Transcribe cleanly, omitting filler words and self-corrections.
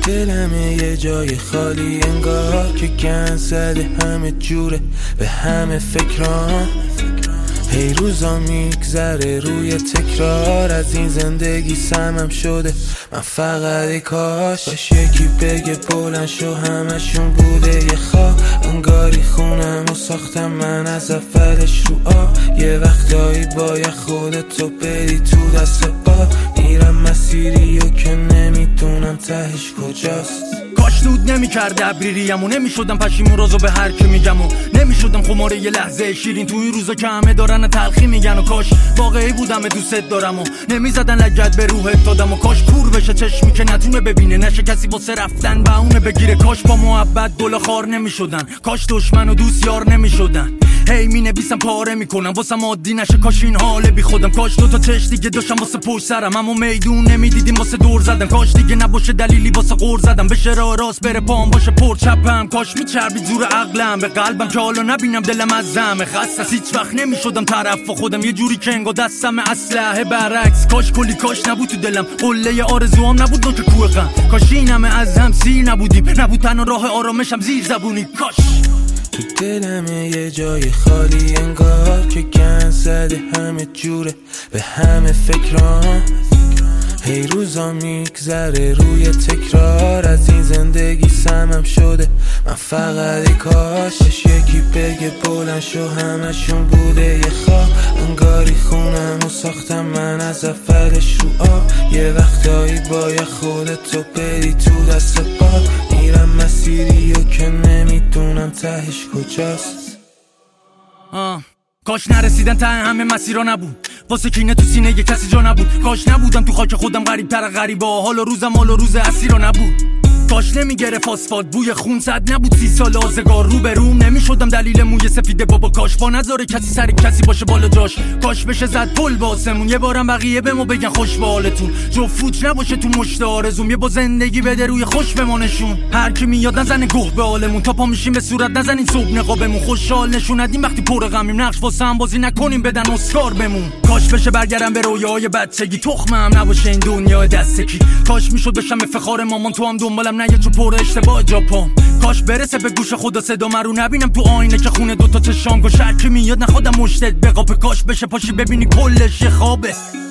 دلمه یه جای خالی انگار که گند زده همه جوره به همه فکران. هی روزا میگذره روی تکرار، از این زندگی سمم شده من فقط کاش یکی بگه بلند شو همشون بوده یه خواب. انگاری خونم و ساختم من از اولش رو یه وقتایی باید خودتو بری تو دست باد. میرم مسیری و که نمیدونم تهش کجاست. کاش دود نمی‌کرد ابریریم و نمی‌شدم پشیمون رازو به هر کی میگم و نمی‌شدم خماره یه لحظه شیرین تو این روزا که همه دارن تلخی میگن. و کاش واقعی بودم دوست دارم و نمیزدن لگد به روحت دادم. و کاش کور بشه چشمی که نتونه ببینه، نشه کسی واسه رفتن بهونه بگیره. کاش با محبت گل خار نمی‌شدن، کاش دشمن و دوست یار نمی‌شدن. هی مینویسم پاره میکنم واسم عادی نشه کاش این حال بی خودم. کاش دوتا چش دیگه داشتم واسه پشت سرم اما میدون نمیدیدیم واسه دور زدن. کاش دیگه نباشه دلیلی واسه غور زدم، بشه راه راست بره پام باشه پر چپم. کاش میچربید زور عقلم به قلبم که حالا نبینم دلم از زمه خسته. هیچ وقت نمیشدم طرف و خودم یه جوری که انگار دستم اسلحه برعکس. کاش کلی کاش نبود تو دلم، قله آرزوام نبود نوک کوه غم. کاش این همه از هم سیر نبودیم، نبود تنها راه آرامشم زیر زبونی. کاش تو دلمه یه جای خالی انگار که گند زده همه جوره به همه فکران. هی روزا میگذره روی تکرار، از این زندگی سمم شده من فقط کاش یکی بگه بلند شو همشون بوده یه خواب. انگاری خونم و ساختم من از اولش رو یه وقتایی باید خودتو بری تو دست باد. میرم مسیری و که نمیدونم تهش کجاست. کاش نرسیدن ته همه مسیرها نبود، واسه کینه تو سینه یه کسی جا نبود. کاش نبودم تو خاک خودم غریب تر غریبه، حال و روزم حال و روز اسیرا نبود. کاش نمیگرفت آسفالت بوی خون، صد نبود 30 سال آزگار رو به روم. نمیشدم دلیل موی سفیده بابا، کاش با نذاره کسی سر کسی باشه بالا جاش. کاش بشه زد پل باسمون، یه بارم بقیه بمو بگن خوش به حالتون. جفت نباشه تو مشت آرزوم، یه با زندگی بده روی خوش بمانشون. هر کی میاد نزنه گوه به حالمون، تا پا میشیم به صورت نزنین صبح نقابمون. خوشحال نشون ندیم وقتی پر غمیم، نقش واسه هم بازی نکنیم بدن اسکار بمون. کاش بشه برگردم به رویاهای بچگی، تخمم نباشه این دنیا دستکی. کاش میشد بشم افتخار مامان، تو هم دنبالم نه چو پر اشتباه جاپام. کاش برسه به گوش خدا صدا رو نبینم تو آینه که خونه دوتا چشام گوش. هر کی میاد نخودم مشتت بقاپه، کاش بشه پاشی ببینی کلش یه خوابه.